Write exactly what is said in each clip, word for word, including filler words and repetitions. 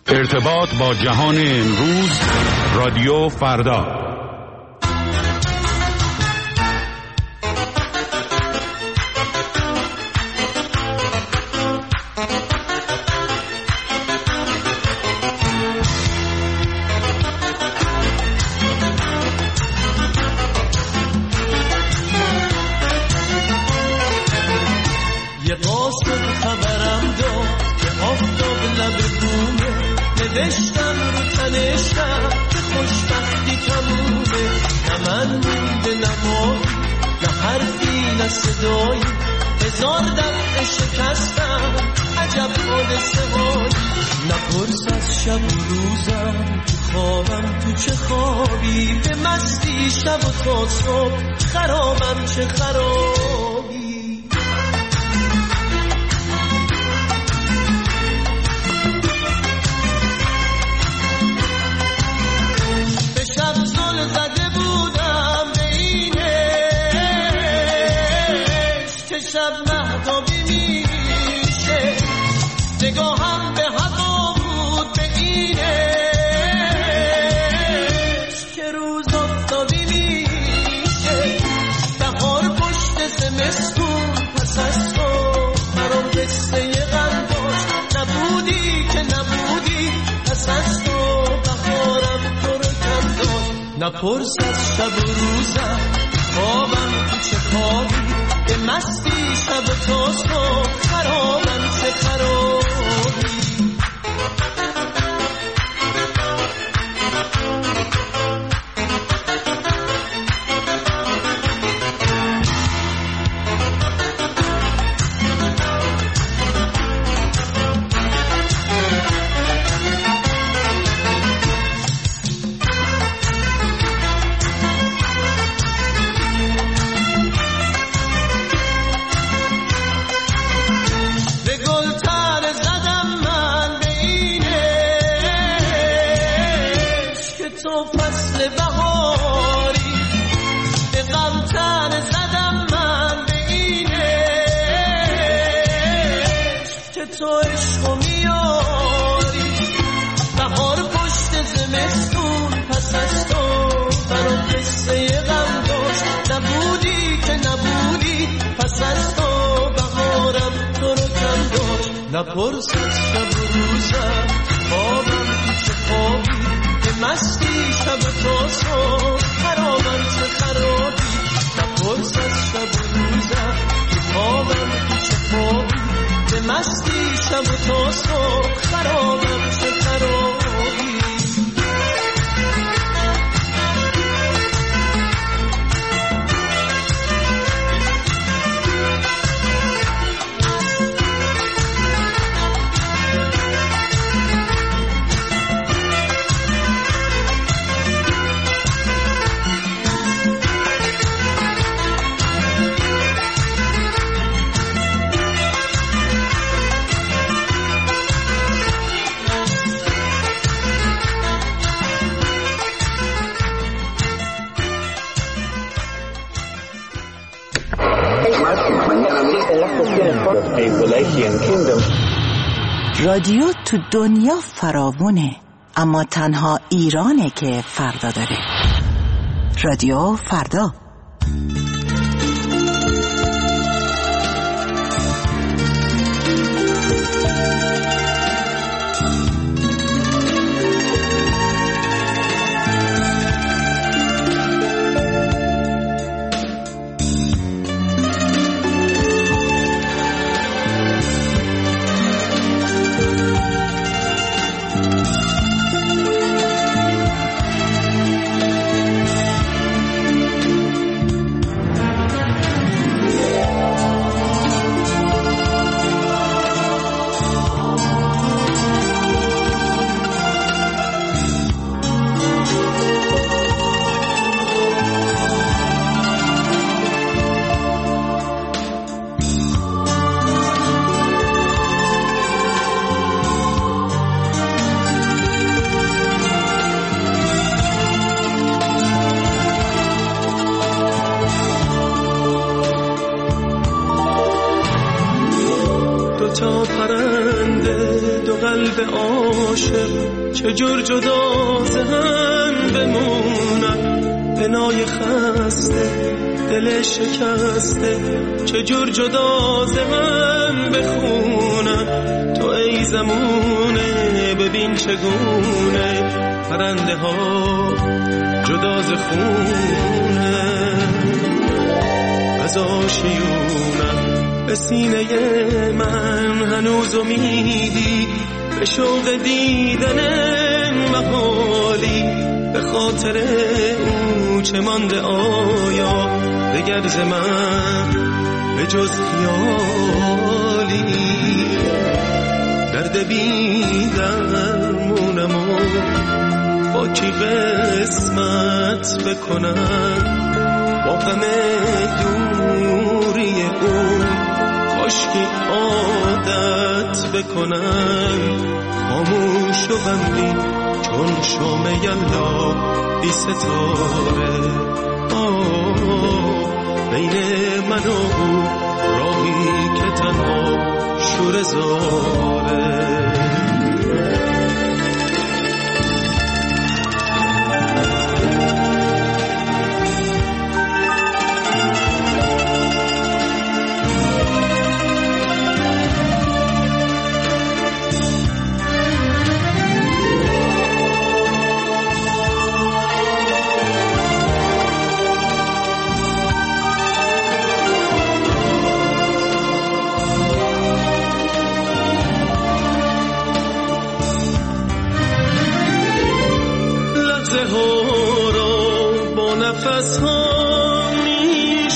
ارتباط با جهان امروز، رادیو فردا. یه قاصد خبرم داد که آفتاب لب بومه، نوشتم رو تنشتم که خوشبختی تمومه. نه من مونده نه مایی، نه حرفی نه صدایی، هزار دفعه شکستم عجب حادثه هایی. نپرس از شب و روزم تو خوابم تو چه خوابی، به مستی شب و تا صبح خرابم چه خرابی. زده بودم به اینش که شب مهتابی میشه، نگاهم به هوا بود به اینش که روز آفتابی میشه. بهار پشت زمستون پس از تو برام قصه غم داشت، نبودی که نبودی پس از تو بهارم تو رو کم داشت. نپرس از شب و روزم خوابم تو چه خوابی، به مستی شب و تا صبح خرابم چه خرابی. نپرس از شب و روزم خوابم تو چه خوابی، به مستی شب و تا صبح خرابم چه خرابی. نپرس از شب و روزم خوابم تو چه خوابی، به مستی شب و تا صبح خرابم چه خرابی. رادیو تو دنیا فراوونه، اما تنها ایرانه که فردا داره. رادیو فردا. قلب عاشق چجور جدا ز هم بمونن، بنای خسته دل شکسته چجور جدا ز هم بخونن. تو ای زمونه ببین چگونه پرنده ها جدا ز خونه، از آشیونم به سینه من هنوز امیدی به شوق دیدن محالی، به خاطر او چه مانده آیا دگر ز من به جز خیالی. درد بی درمونم و با کی قسمت بکنم، با غم دوری او کاشکی عادت بکنم. خاموش و غمگین چون شام یلدا بی ستاره، بین من و او راهی که تنها شور زاره. نفس ها می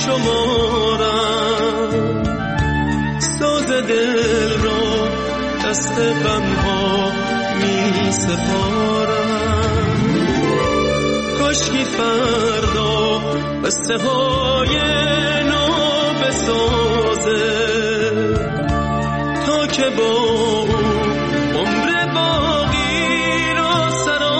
شمارم، ساز دل را دست غم ها می سپارم. کاشکی فردا قصه های نو بسازه تا که با او عمر باقی را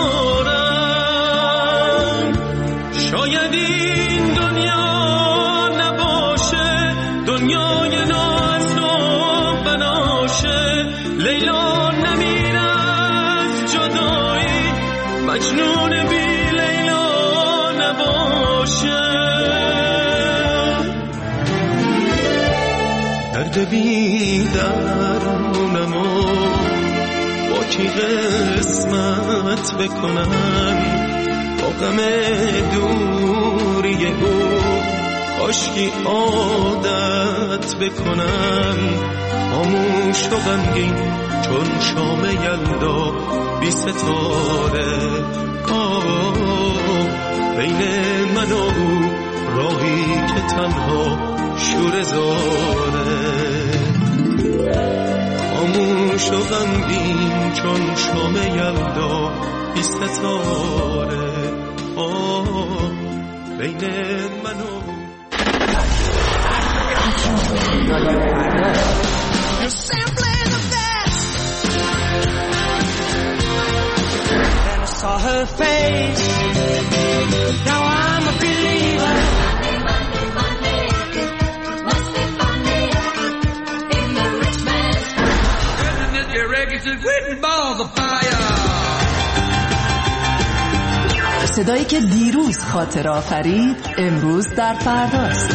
سرارم. شاید این دنیا نباشه دنیای ناز و بناشه، لیلا نمیره از جدایی، مجنون بی لیلا نباشه. درد بی درمونم و با کی قسمت بکنم، با غم دوری او کاشکی عادت بکنم. خاموش و غمگین چون شام یلدا بی ستاره، بین من و او راهی که تنها شور زاره. خاموش و غمگین چون شام یلدا بی ستاره، بین من و You're simply the best. Then I saw her face. Now I'm a believer. Money, money, money. Must be money in the rich man's world. Isn't it your reggae is written balls of fire? صدایی که دیروز خاطر آفرید امروز در فرداست.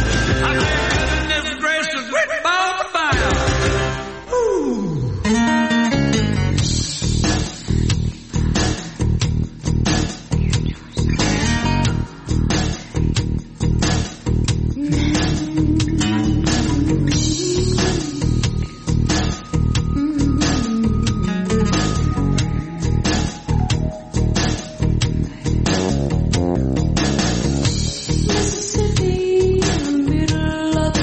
Mississippi, in the middle of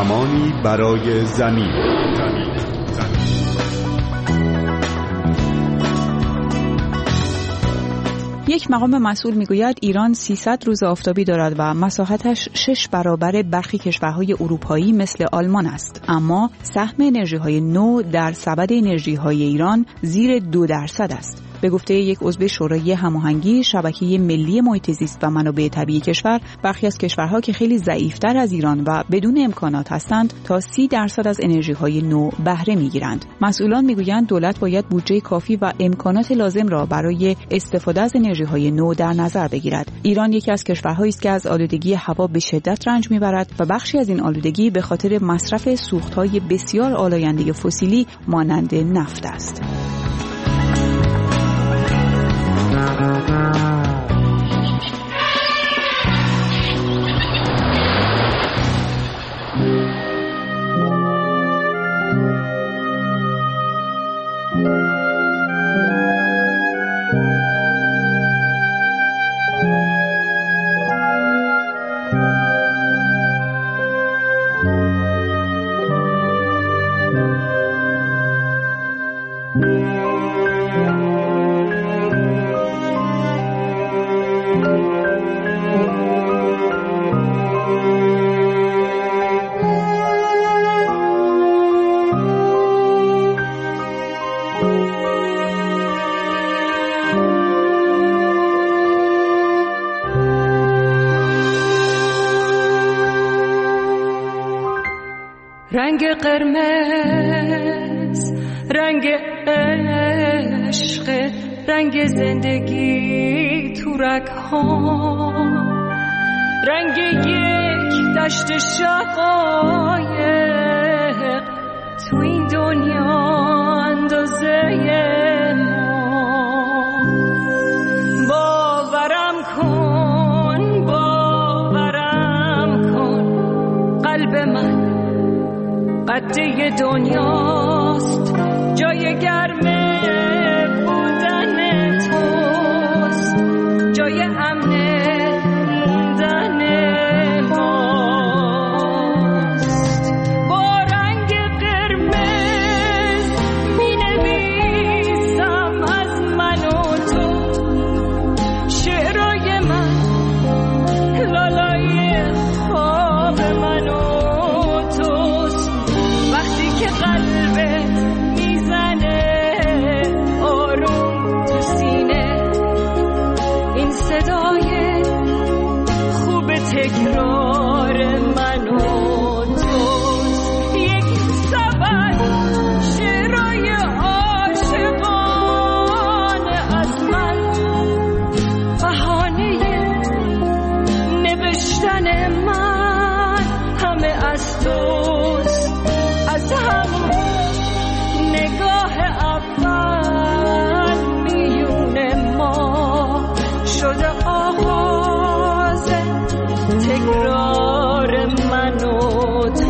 زمانی برای زمین. زمین. یک مقام مسئول میگوید ایران سیصد روز آفتابی دارد و مساحتش شش برابر برخی کشورهای اروپایی مثل آلمان است، اما سهم انرژی‌های نو در سبد انرژی‌های ایران زیر دو درصد است. به گفته یک عضو شورای هماهنگی شبکه ملی محیط زیست و منابع طبیعی کشور، برخی از کشورها که خیلی ضعیف‌تر از ایران و بدون امکانات هستند تا سی درصد از انرژی‌های نو بهره می‌گیرند. مسئولان می‌گویند دولت باید بودجه کافی و امکانات لازم را برای استفاده از انرژی‌های نو در نظر بگیرد. ایران یکی از کشورهایی است که از آلودگی هوا به شدت رنج می‌برد و بخشی از این آلودگی به خاطر مصرف سوخت‌های بسیار آلاینده فسیلی مانند نفت است. رنگ قرمز، رنگ عشق، رنگ زندگی تو رگ‌ها، رنگ یک دشت شقایق تو این دنیا اندازه ما. باورم کن، باورم کن، قلب من قده دنیاست، جای گرم بودن توست، جای امن موندن ماست. با رنگ قرمز می نویسم از من و تو شعرهای من، لالای خواب من و قلبت میزنه آروم تو سینه، این صدای خوب تکرار من و توست. یک سبد شعرهای عاشقانه از من، بهانه نوشتن من همه از توست. از همون نگاه اول میون ما شده آغاز تکرار من و تو.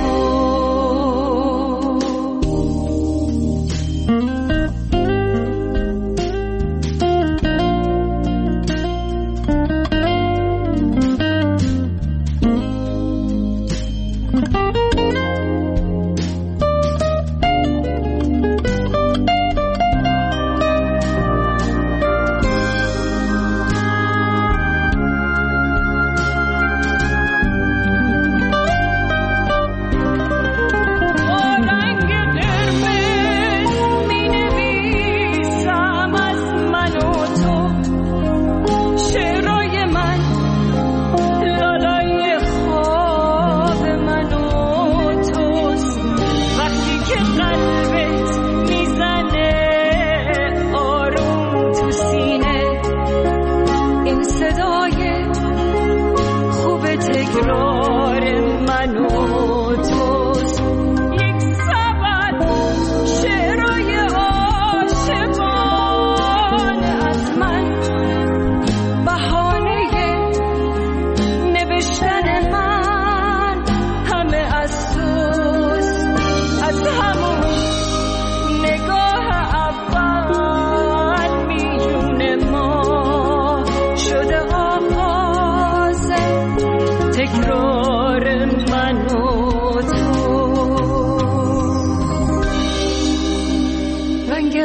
تکرار من و تو.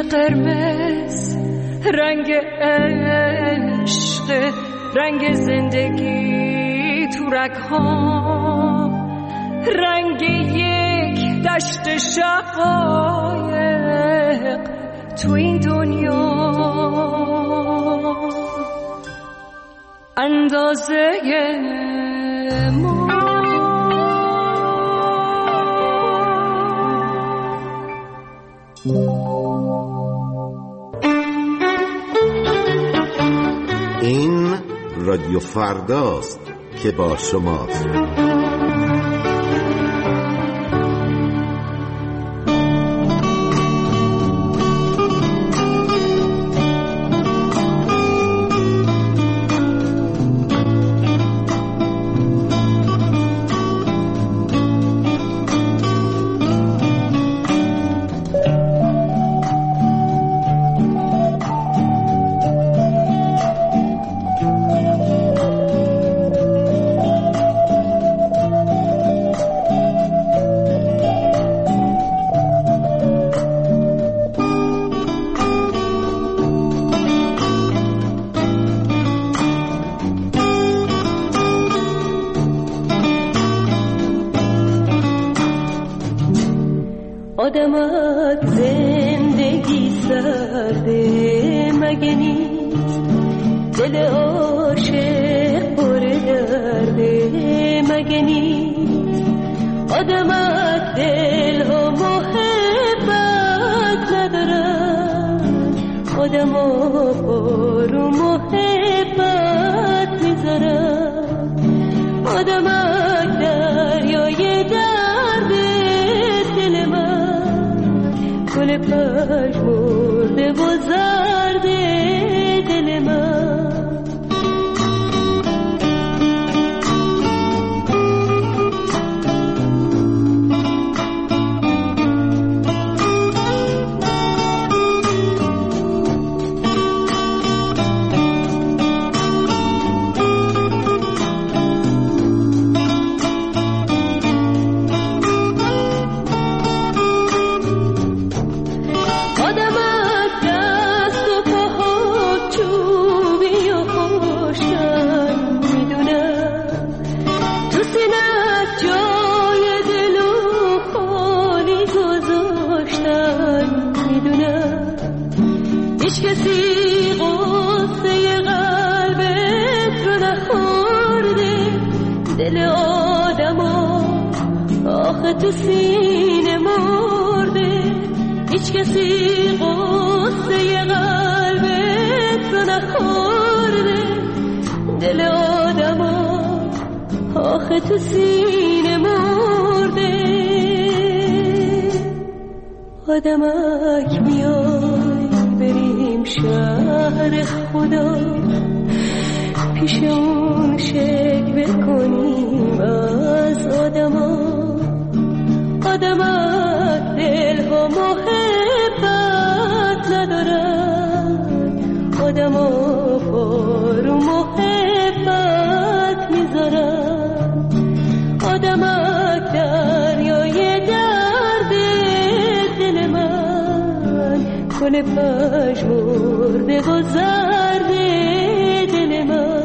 قرمز رنگ عشق، رنگ زندگی تو رگ‌ها، رنگ یک دشت شقایق تو این دنیا، اندازه ما. این رادیو فرداست که با شماست. آدمت زندگی سرده مگه نیست، دل عاشق پر درده مگه نیست، آدمت دل و محبت ندارد، آدما پر و محبت میذارد، آدمت دریای درد دل من، گل پژمرده و زرد دل من. تو سینه مرده، هیچ کسی قصه قلبت رو نخورده، دل آدما آخه تو سینه مرده. آدمک میای بریم شهر خدا، پیش اون شکوه کنیم از آدما، آدمک دل و محبت ندارد، آدما پر و محبت میذارد، آدمک دریای درد دل من، گل پژمرده و زرد دل من.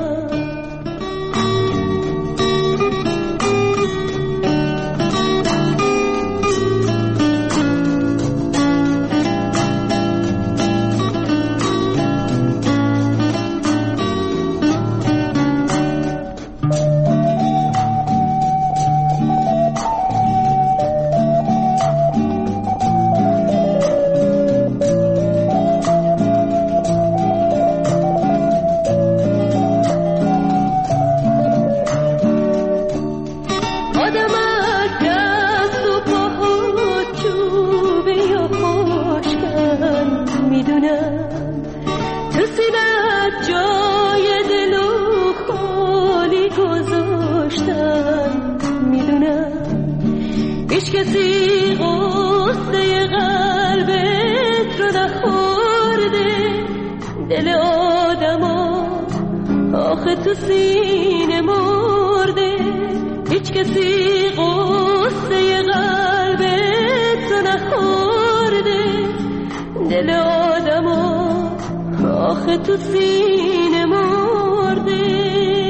تو سینه مرده، هیچ کسی قصه قلبت رو نخورده، دل آدمو آخه تو سینه مرده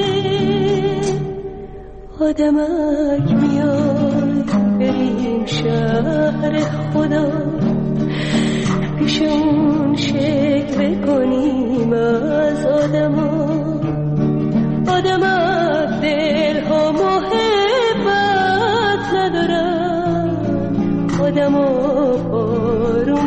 آدمک میاد بریم شهر خدا پیش اون شکوه کنیم از آدما آدمک دل ها محبت ندارن آدما پارو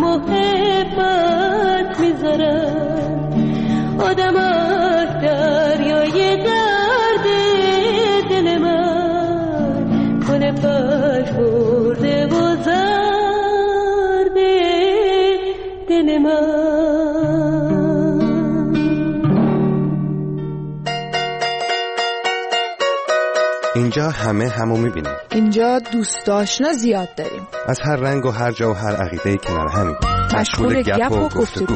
محبت میذارن آدمک دریای درد دل من گل پژمرده و زرد دل من. اینجا همه همو میبینیم. اینجا دوست آشنا زیاد داریم. از هر رنگ و هر جا و هر عقیده‌ای کنار همیم. مشغول گپ و گفتگو.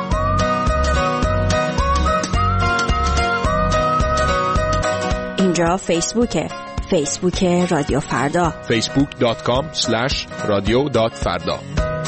اینجا فیسبوکه. فیسبوک رادیو فردا. فیسبوک دات کام اسلش رادیو دات فردا.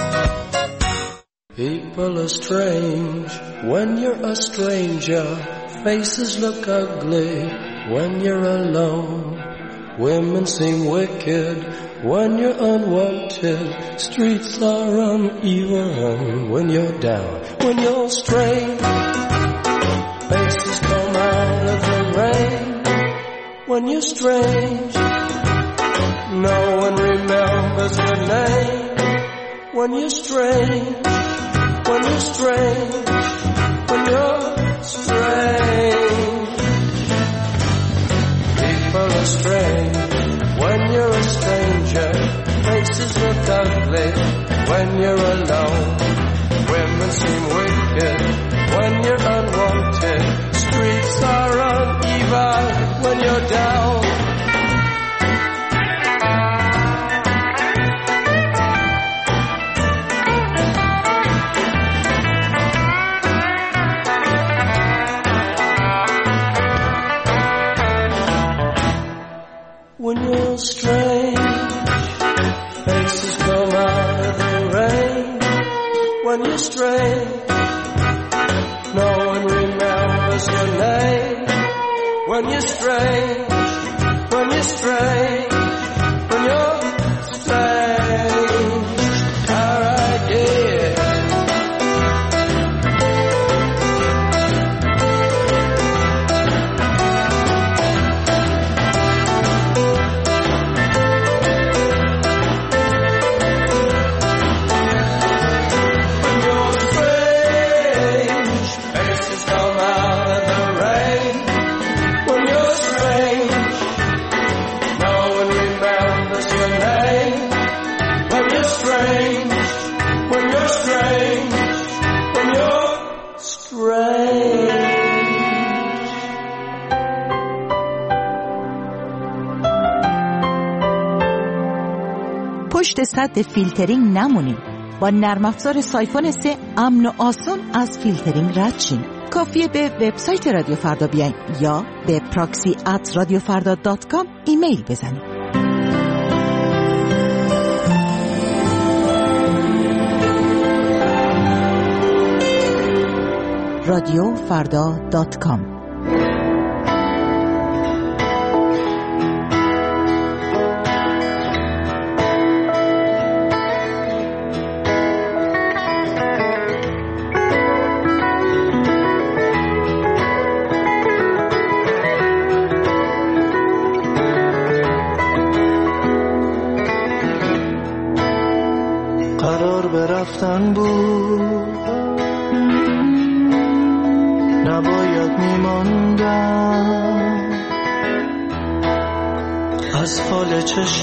People are strange when you're a stranger. Faces look ugly when you're alone. Women seem wicked when you're unwanted. Streets are uneven when you're down. When you're strange, faces come out of the rain. When you're strange, no one remembers your name. When you're strange, when you're strange, when you're strange. People are strange when you're a stranger. Faces look ugly when you're alone. Women seem wicked when you're unwanted. Streets are uneven when you're down. When you're strange, faces come out of the rain. When you're strange, no one remembers your name. When you're strange, when you're strange, when you're strange. Alright, yeah. پشت سد فیلترینگ نمونید. با نرم افزار سایفون سه امن و آسان از فیلترینگ رد شین. کافیه به وبسایت رادیو فردا بیاین یا به پراکسی ات رادیو فردا دات کام ایمیل بزنید. رادیو فردا دات کام. قرار برفتن بود نباید میماندم از حال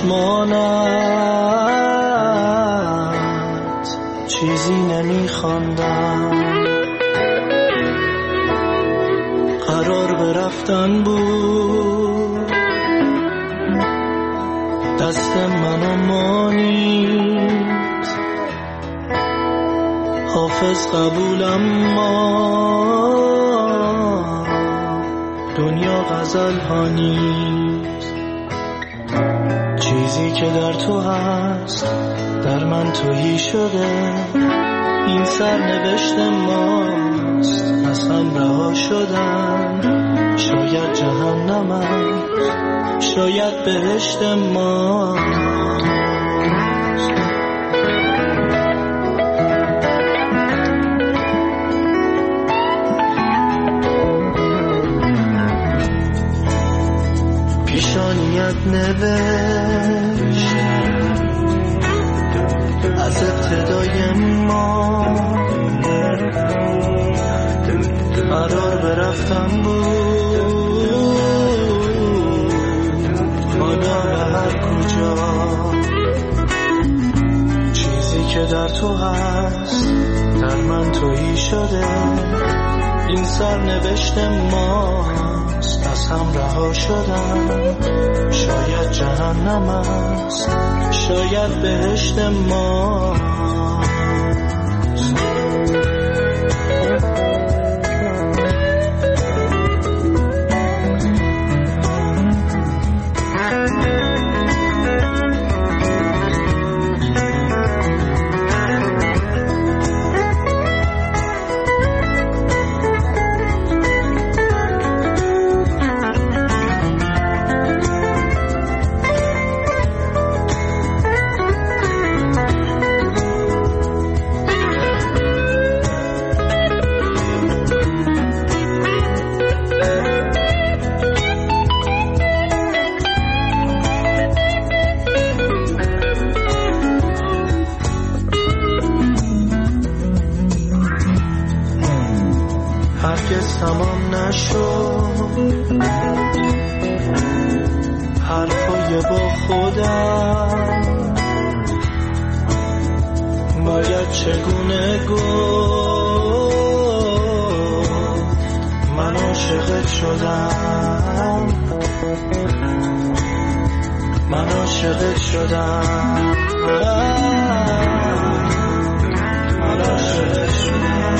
چشمانت چیزی نمیخواندم قرار برفتن بود دست منو مانید حافظ قبولم ما دنیا غزل ها نیست چیزی که در تو هست در من تویی شده این سرنوشت ماست، از هم رها شدن. شاید جهنم است، شاید بهشت ماست. پیشانیت نوشت از ابتدای ما، قرار برفتن بود حالا به هر کجا. چیزی که در تو هست در من تویی شده. این سرنوشت ماست، از هم رها شدن. شاید جهنم است، شاید بهشت ماست. هرگز تمام نشد حرفای با خودم، باید چگونه گفت من عاشقت شدم. من عاشقت شدم. من عاشقت شدم.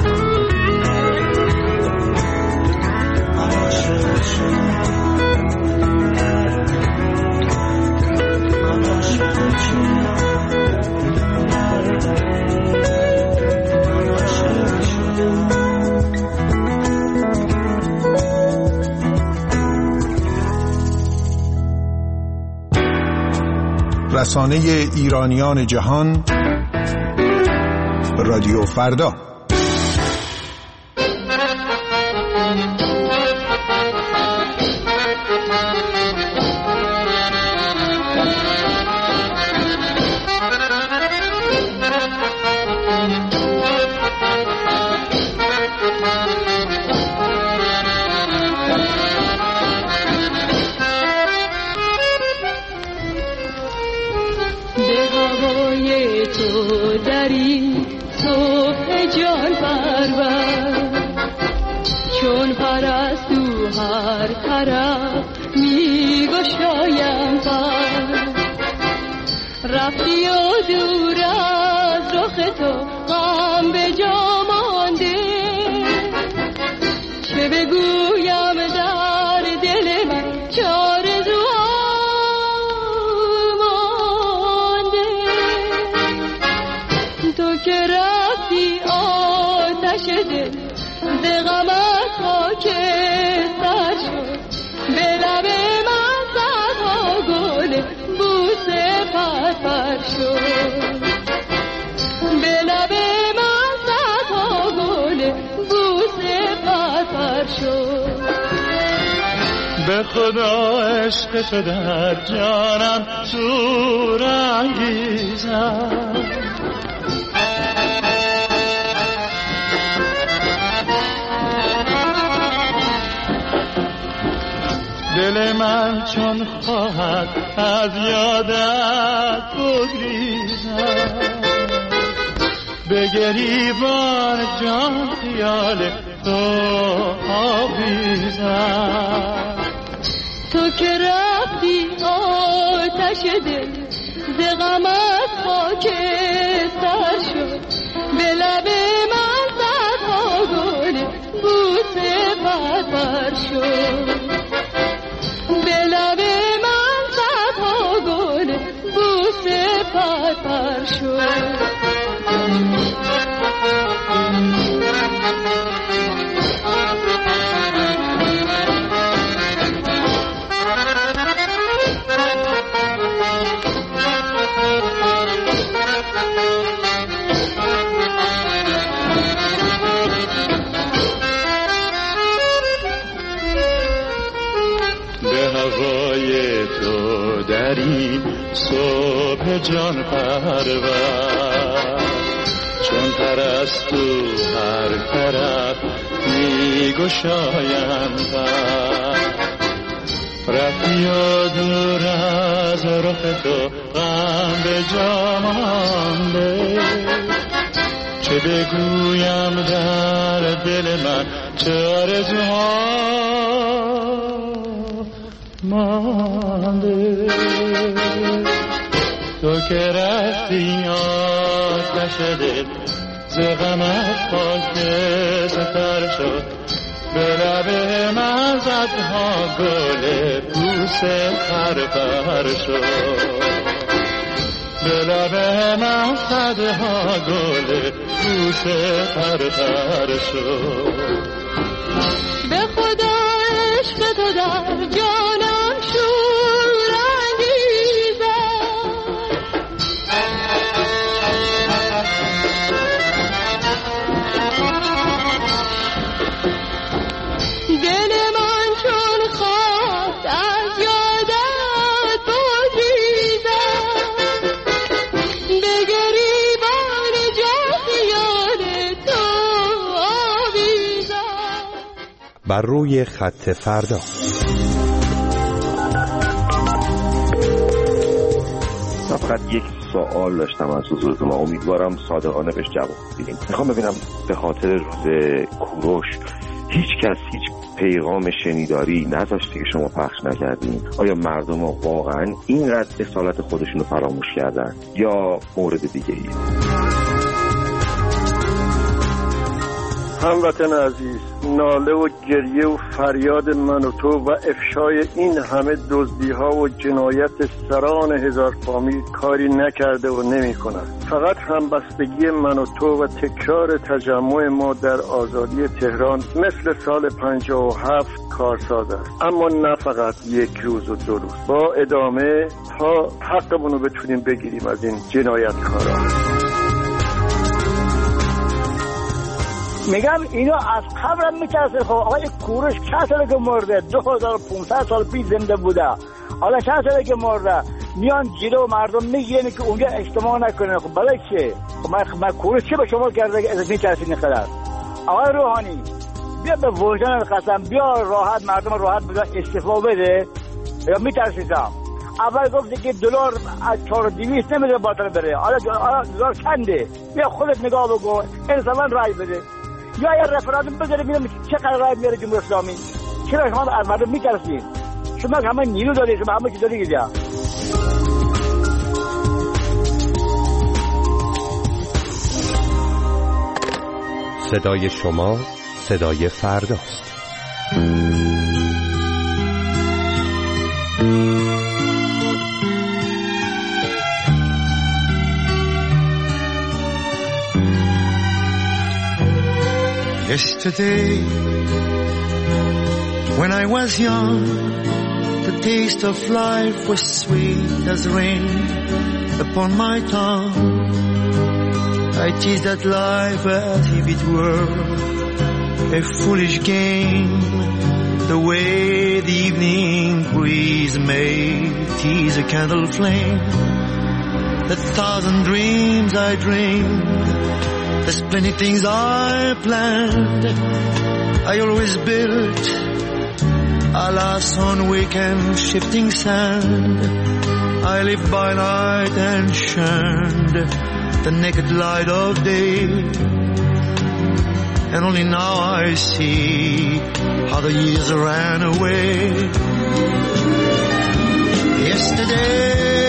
رسانه ایرانیان جهان، رادیو فردا. رفتی و دور از رخ تو غم به جا مانده، چه بگویم در دل من چه آرزوام مانده. تو که رفتی آتش دل ز غمت خاکستر شد، به لب من صدها گل بوسه پرپر شد. به لب من صدها گل بوسه پرپر شد. به خدا عشق تو در جانم شور انگیزد، دل من چون خواهد از یادت بگریزد، به گریبان جان خیال تو آویزد. تو که رفتی آتش دل ز غمت خاکستر شد، به لب من صدها گل بوسه پرپر شد. به لب من صدها گل بوسه پرپر شد. در این صبح جان پرور، چون پرستو هر طرف می گشایند رفتی و دور از رخ تو غم به جا مانده، چه بگویم در دل من چه آرزوها مانده. تو که رفتی آتش دل ز غمت خاکستر شد، به لب من زدها گل بوس پرپر شد، به لب من زدها گل بوس پرپر شد. به خدا عشق تو در جانم شور انگیزه، دل من چون خواست از یادت بگریزه، به گریبان جان یاد تو آویزه. بر روی خط فردا. فقط یک سوال داشتم از حضورتون، امیدوارم صادقانه بهش جواب بدین. میخوام ببینم به خاطر روز کوروش هیچ کس هیچ پیغام شنیداری نذاشته که شما پخش نکردین؟ آیا مردم واقعا اینقدر اصالت خودشون رو فراموش کردن یا مورد دیگه ایه؟ هموطن عزیز، ناله و گریه و فریاد من و تو و افشای این همه دزدی‌ها و جنایت سران هزار فامیل کاری نکرده و نمی‌کنه. فقط همبستگی من و تو و تکرار تجمع ما در آزادی تهران مثل سال پنجاه و هفت کارساز است، اما نه فقط یک روز و دو روز، با ادامه تا حقمون رو بتونیم بگیریم از این جنایتکاران. میگم اینو از قبرم میترسه. خب آقای کوروش چند ساله که مرده؟ دو هزار و پانصد سال پیش زنده بوده، حالا چند ساله که مرده؟ میان جلو مردم میگن که اونجا اجتماع نکنه. خب برای چه؟ خب من, من کوروش چه به شما کرده که ازش میترسید اینقدر؟ آقای روحانی بیا به وجدان قسم، بیا راحت مردم راحت بذار استعفا بده یا میترسیدم؟ اول گفتی که دلار از چهار و دویست نمیده باطل بره، حالا دلار چنده؟ بیا خودت نگاه بگو، انصافا رای بده یا یه رفراندوم بذاره ببینم چقدر رای میاره جمهوری اسلامی. چرا شما از مردم میترسید؟ شما همه نیرو دارید، شما همه چیز دارید. صدای شما صدای فرداست. Yesterday, when I was young, the taste of life was sweet as rain upon my tongue. I teased at life as if it were a foolish game, the way the evening breeze may tease a candle flame. The thousand dreams I dreamed, there's plenty things I planned, I always built, alas on weekend shifting sand. I lived by night and shunned the naked light of day, and only now I see how the years ran away. Yesterday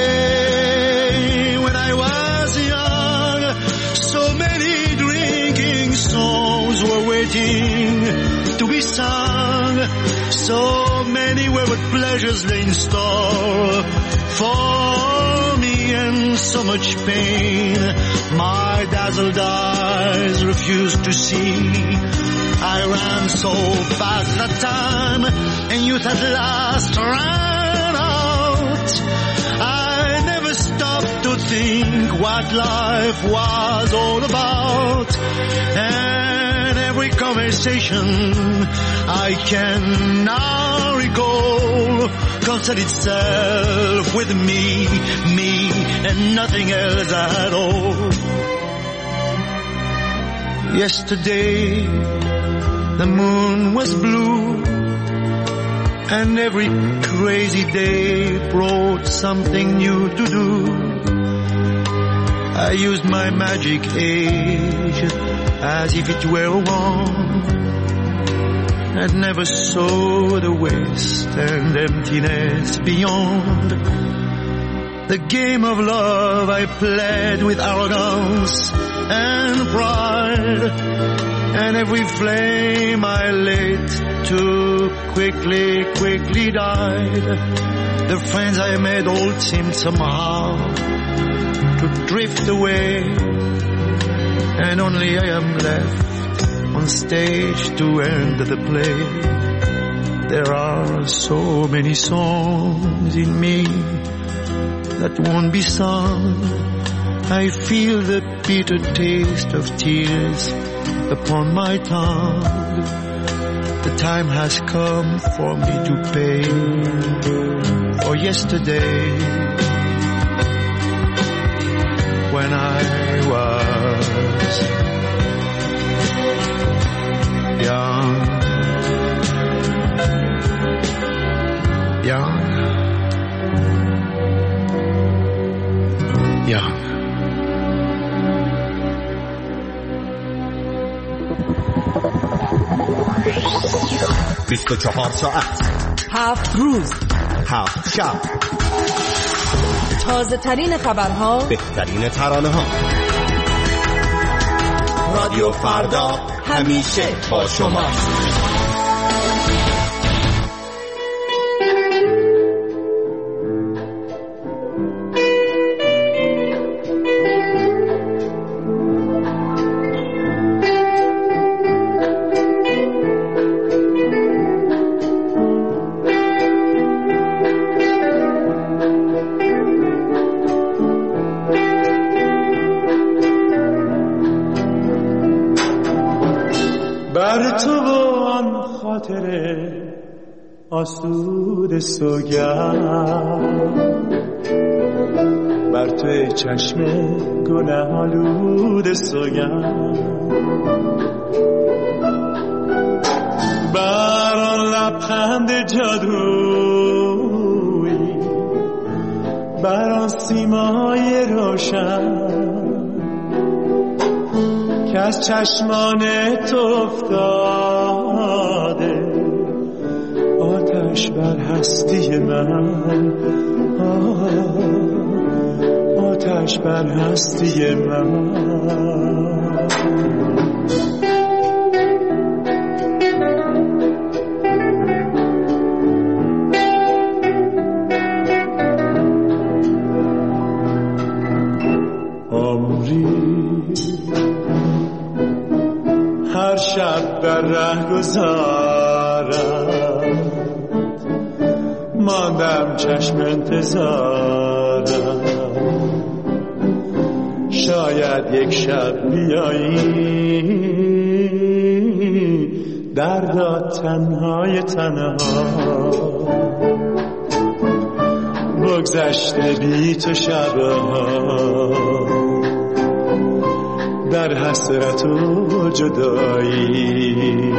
when I was young, so many drinking songs were waiting to be sung, so many wayward pleasures lay in store for me, and so much pain my dazzled eyes refused to see. I ran so fast that time, and youth at last ran out. I never stopped to think what life was all about, and every conversation I can now recall concerned itself with me, me, and nothing else at all. Yesterday, the moon was blue, and every crazy day brought something new to do. I used my magic age as if it were a wand, and never saw the waste and emptiness beyond. The game of love I played with arrogance and pride, and every flame I lit too quickly, quickly died. The friends I made all seemed somehow to drift away, and only I am left on stage to end the play. There are so many songs in me that won't be sung. I feel the bitter taste of tears upon my tongue. The time has come for me to pay for yesterday, when I was young, young, young. بیست و چهار ساعت، هفت روز، هفت شب، تازه ترین خبرها، بهترین ترانه ها. رادیو فردا همیشه با شماست. بر تو و آن خاطر آسود سوگند، بر توی چشم گل آلود سوگند، بر آن لبخند جادویی، بر آن سیمای روشن که از چشمان تو افتاده، آتش بر هستی من، آتش بر هستی من. هر شب در ره گذارم، ماندم چشم انتظارم، شاید یک شب بیایی دردا تنهای تنها، بگذشته بی تو شبها در حسرت و جدایی.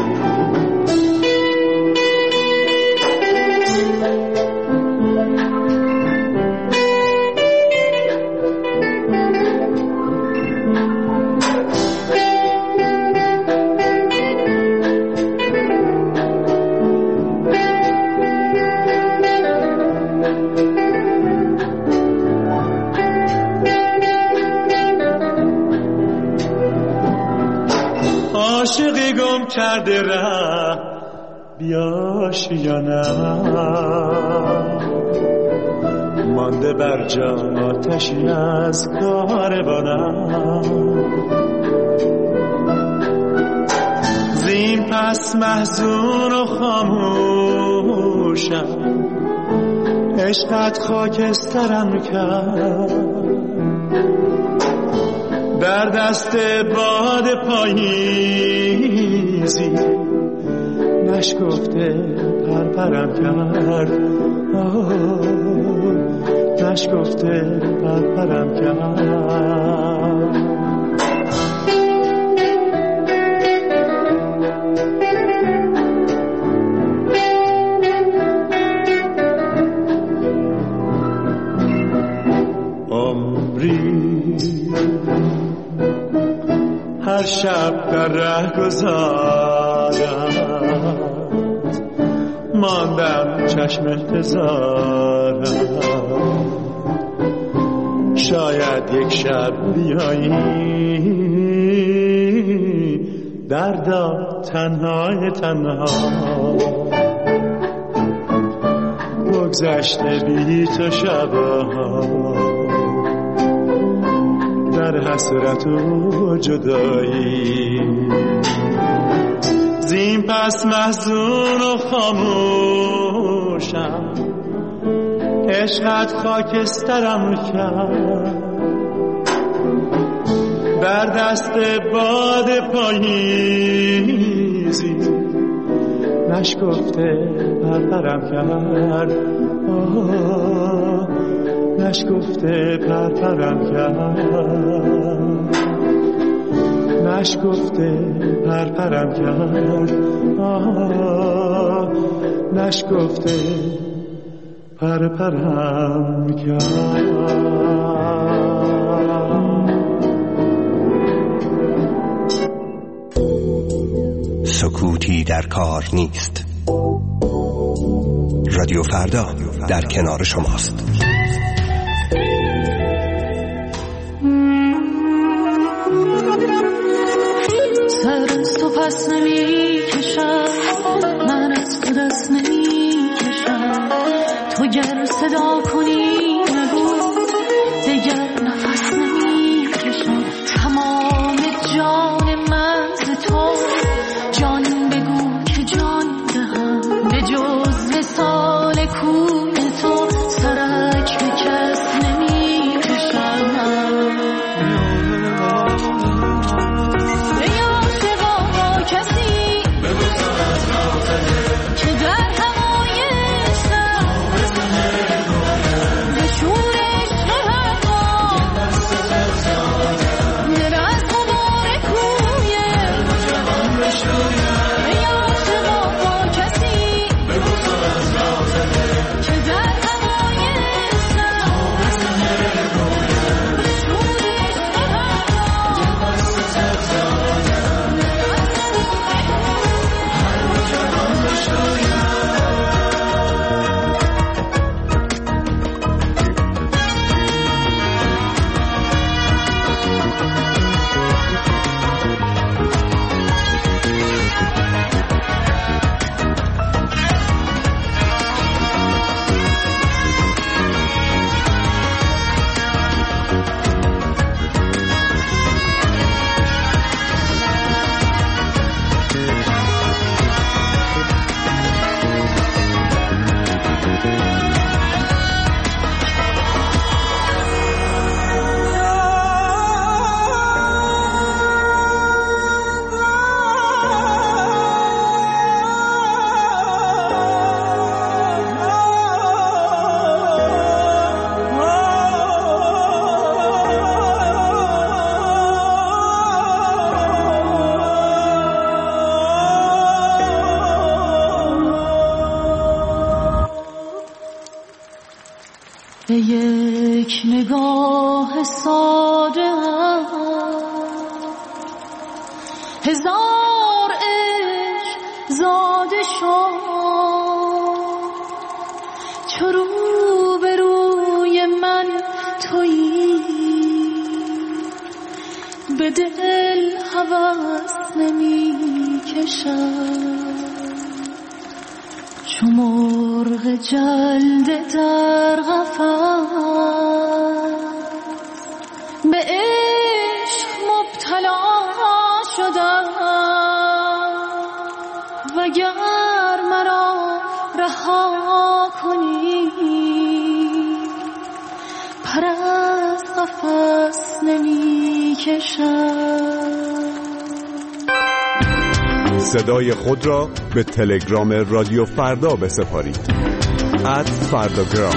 عاشقی گم کرده ره بیاش یا نه، مانده بر جا آتشی از کاروانم، زین پس محزون و خاموشم، عشقت خاکسترم کرد، در دست باد پاییزی نشکفته پرپرم کرد، نشکفته پرپرم کرد. هر شب در ره گذارم، ماندم چشم انتظارم، شاید یک شب بیایی دردا تنهای تنها، بگذشته بی تو شبها در حسرت و جدایی، زین پس محزون و خاموشم، عشقت خاکسترم کرد، در دست باد پاییزی نشکفته پرپرم کرد. آه نشکفته پرپرم کرد، نشکفته پرپرم کرد، آه نشکفته پرپرم کرد. سکوتی در کار نیست. رادیو فردا در کنار شماست. سر از تو پس نمی کشم، من از تو دست نمی کشم، تو گر صدا کنی نگو دیگر نفس نمی کشم، تمام جان من ز تو، جان بگو که جان دهم، به جز وصال کوی تو سرک به کس نمی کشم. به یک نگاه ساده هزار عشق زاده شد، چو رو به روی من تویی به دل هوس نمی کشم، چو مرغ جلده در قفس به عشق مبتلا شدم، وگر مرا رها کنی پر از قفس نمی کشم. صدای خود را به تلگرام رادیو فردا بسپارید. ات فرداگرام.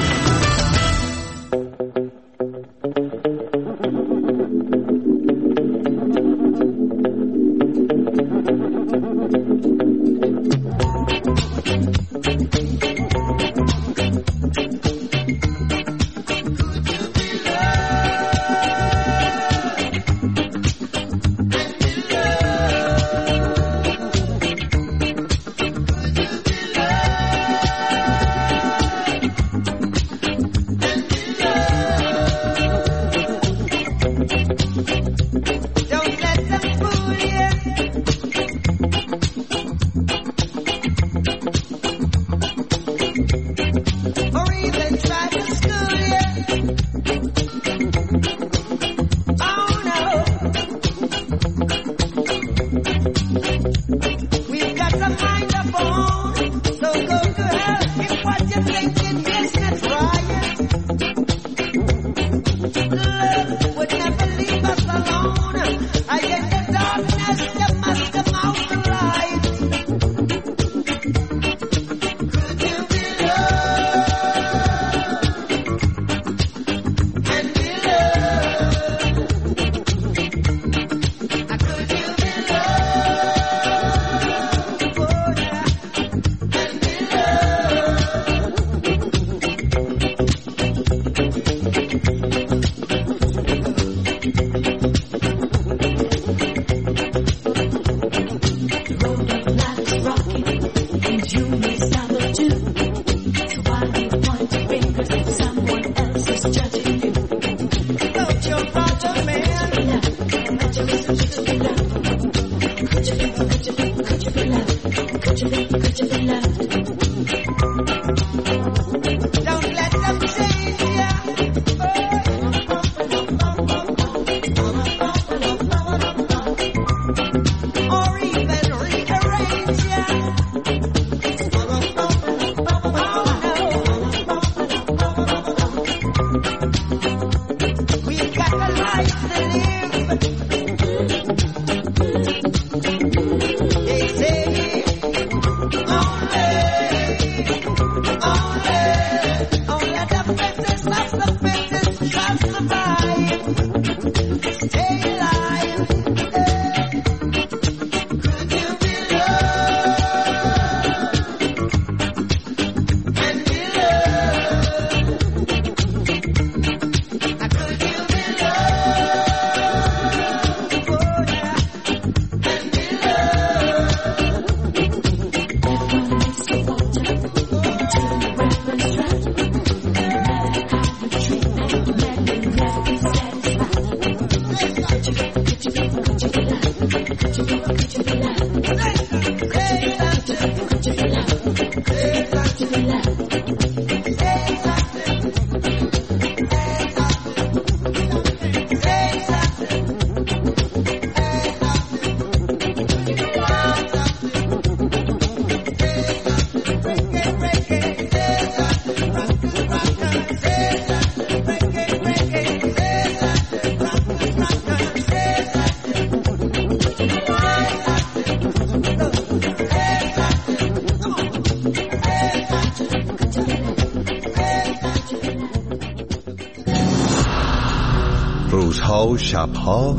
روزها و شبها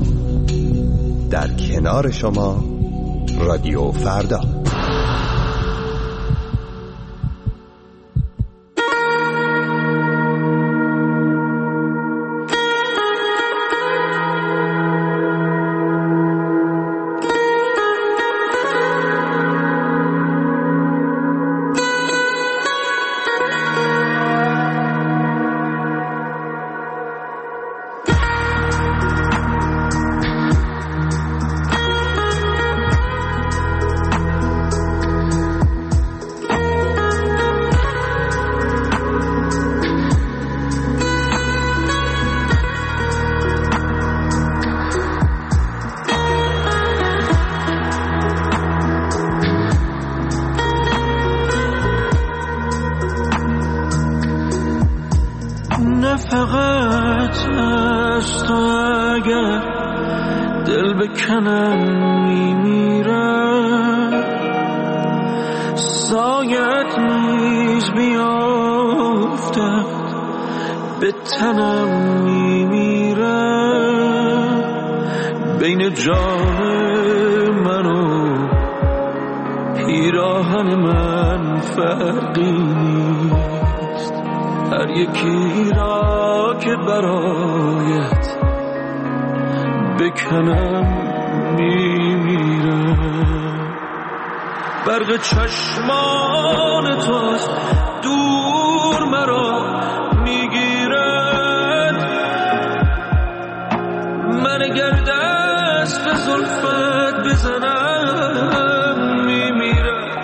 در کنار شما رادیو فردا. فقط از تو اگر دل بکنم میمیرم، سایت نیز بیاد آفتاب به تنم میمیرم، بین جان من و پیراهن من فرقی نیست. هر یکی را که برایت بکنم میمیرم. برق چشمان توست دور مرا میگیرد، من اگر دست به زلفت بزنم میمیرم.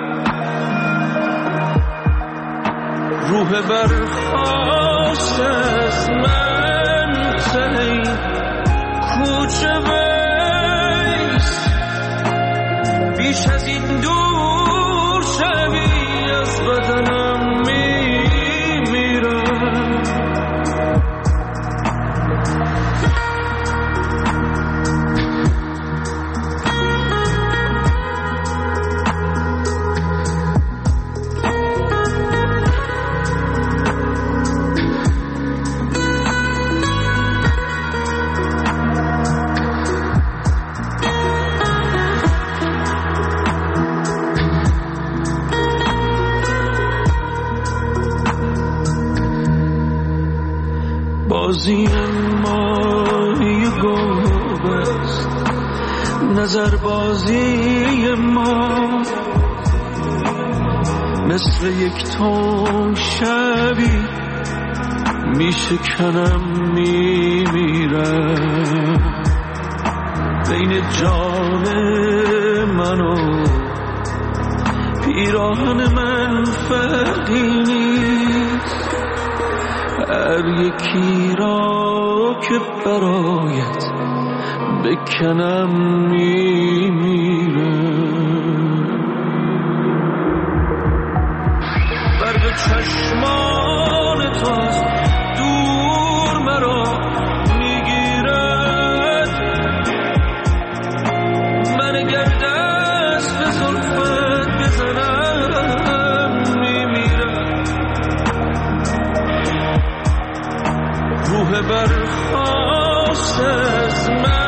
روح برخاست از من تهی کوچه بیست، بیش از این دور شوی از بدنم میمیرم. بازی ماهی گوب است، نظر بازی ما مثل یک تون شبی میشکنم میمیرم. بین جان من و پیراهن من فرقی نیست. هر یکی را که برایت بکنم میمیرم. برق چشمان توست دور مرا میگیرد، من اگر دست به زلفت بزنم میمیرم. روح برخاست از من